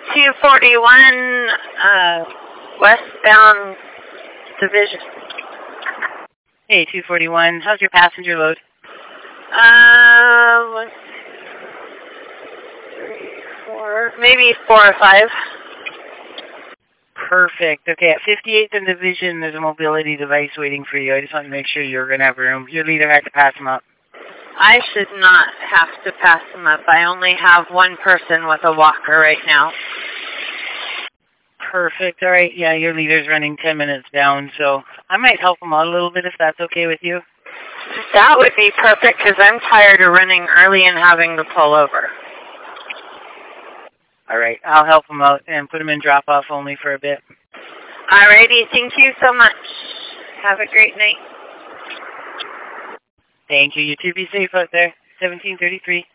241 westbound division. Hey, 241. How's your passenger load? 1, 2, 3, 4, maybe 4 or 5. Perfect. Okay, at 58th and Division, there's a mobility device waiting for you. I just want to make sure you're going to have room. Your leader had to pass him up. I should not have to pass him up. I only have one person with a walker right now. Perfect. All right. Yeah, your leader's running 10 minutes down, so I might help him out a little bit if that's okay with you. That would be perfect because I'm tired of running early and having to pull over. All right. I'll help him out and put him in drop-off only for a bit. Alrighty. Thank you so much. Have a great night. Thank you. You two be safe out there. 1733.